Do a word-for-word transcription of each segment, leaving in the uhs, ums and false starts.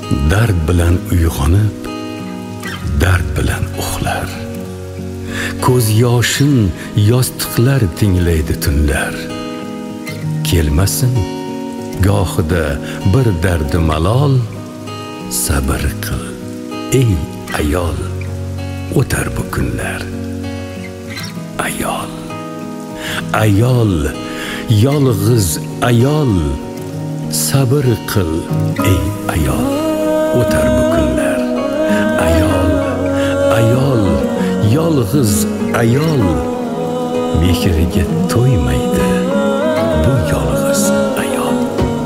dard bilan uyg'onib, dard bilan uxlar. Ko'z yoshin yostiqlar tinglaydi tunlar. Kelmasin gohida bir dardi malol, sabr qil ey ayol, o'tar bu kunlar. Ayol, ayol, yolg'iz ayol, sabr qil ey ayol, o'tar bu kunlar. Ayol, ayol, yolg'iz ayol, mehriga to'ymaydi bu yolg'iz ayol.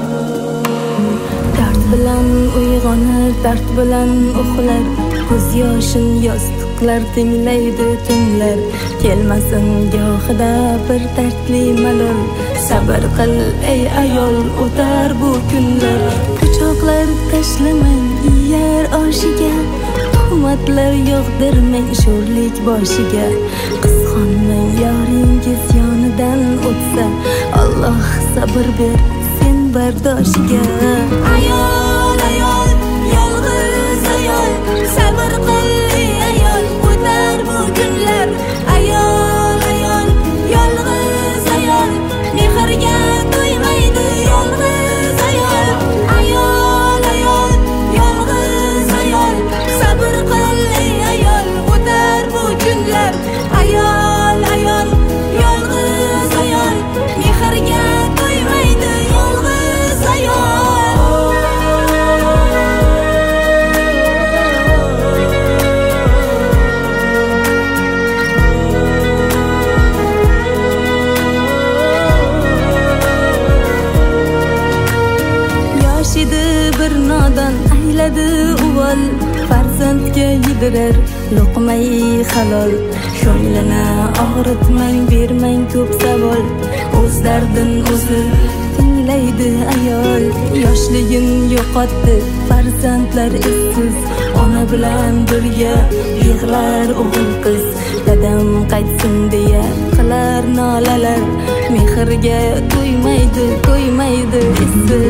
Dard bilan uyg'onib, dard bilan uxlar, ko'z yoshin yostiqlar tinglaydi tunlar. Kelmasin gohida bir dardli malol, sabr qil ey ayol, o'tar bu kunlar. Pichoqlar tashlamang yer oshiga, tuhmatlar yog'dirmang sho'rlik boshiga. Qizg'onmang yoringiz yonidan o'tsa, Alloh sabr ber sen bardoshiga. Ayol, ayol, yolg'iz ayol, sabr qil ey ayol, o'tar bu kunlar. Ayol, ayol, yolg'iz ayol, mehrga to'ymaydi yolg'iz ayol. Ayol, ayol, yolg'iz ayol, sabr qil ey ayol, o'tar bu kunlar. Ayol, ayol, yolg'iz ayol, mehrga to'ymaydi yolg'iz ayol. Yoshidi bir nodon ayladi uvol, farzandga yedirar luqmai halol. Ko'nglini og'ritmang, bermang ko'p savol, o'z dardin o'zi tinglaydi ayol. Yoshligin yo'qotdi farzandlar izsiz, ona bilan birga yig'lar o'g'il qiz. Dadam qaytsin deya qilar nolalar, mehrga to'ymaydi, to'ymaydi izsiz.